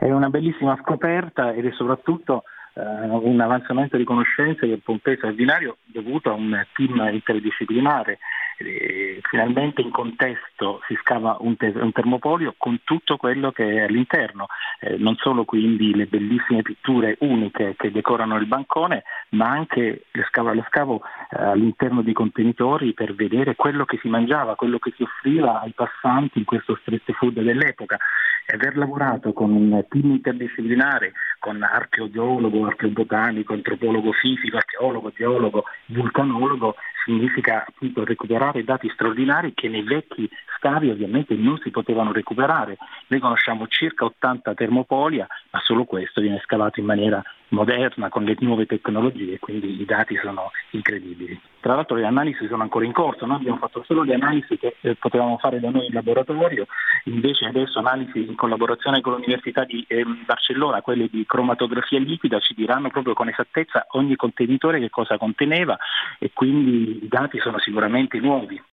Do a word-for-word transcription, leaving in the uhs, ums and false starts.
È una bellissima scoperta ed è soprattutto eh, un avanzamento di conoscenze che Pompei è straordinario dovuto a un team interdisciplinare. E finalmente in contesto si scava un, te- un termopolio con tutto quello che è all'interno, eh, non solo quindi le bellissime pitture uniche che decorano il bancone, ma anche lo scavo, lo scavo eh, all'interno dei contenitori per vedere quello che si mangiava, quello che si offriva ai passanti in questo street food dell'epoca. E aver lavorato con un team interdisciplinare, con archeogeologo, archeobotanico, antropologo fisico, archeologo, geologo, vulcanologo, significa appunto recuperare dati straordinari che nei vecchi scavi ovviamente non si potevano recuperare. Noi conosciamo circa ottanta termopolia, ma solo questo viene scavato in maniera moderna con le nuove tecnologie, quindi i dati sono incredibili. Tra l'altro le analisi sono ancora in corso, noi abbiamo fatto solo le analisi che eh, potevamo fare da noi in laboratorio, invece adesso analisi in collaborazione con l'Università di eh, Barcellona, quelle di cromatografia liquida, ci diranno proprio con esattezza ogni contenitore che cosa conteneva e quindi i dati sono sicuramente nuovi.